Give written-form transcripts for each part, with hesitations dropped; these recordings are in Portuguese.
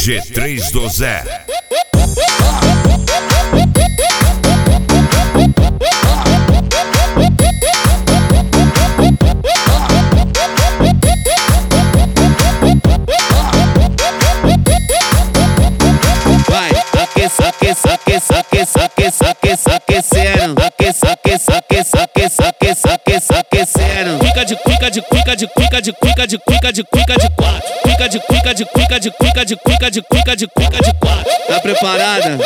G3 do Zé. Vai, aquecendo, aquecendo. Fica de quatro. Fica de quatro. Tá preparada?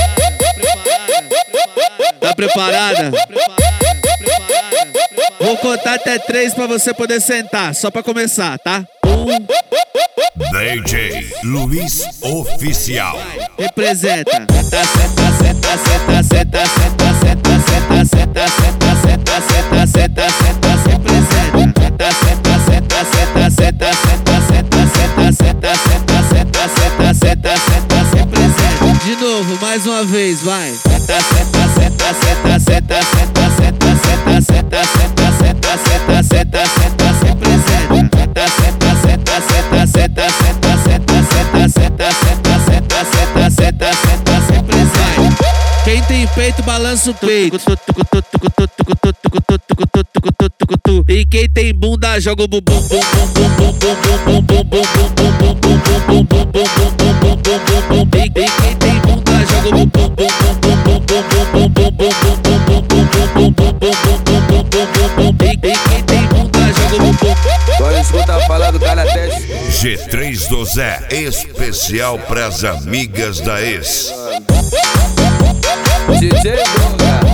Tá preparada? Vou contar até 3 pra você poder sentar, só pra começar, tá? 1. DJ Luiz Oficial. Representa. De novo, mais uma vez, vai. Quem tem peito balança o peito. E quem tem bunda joga o bumbum. E quem tem bunda joga o bumbum. E quem tem bunda joga o bumbum. Agora escuta a fala do cara teste. G3 do Zé, especial pras amigas da ex. DJ Gonga.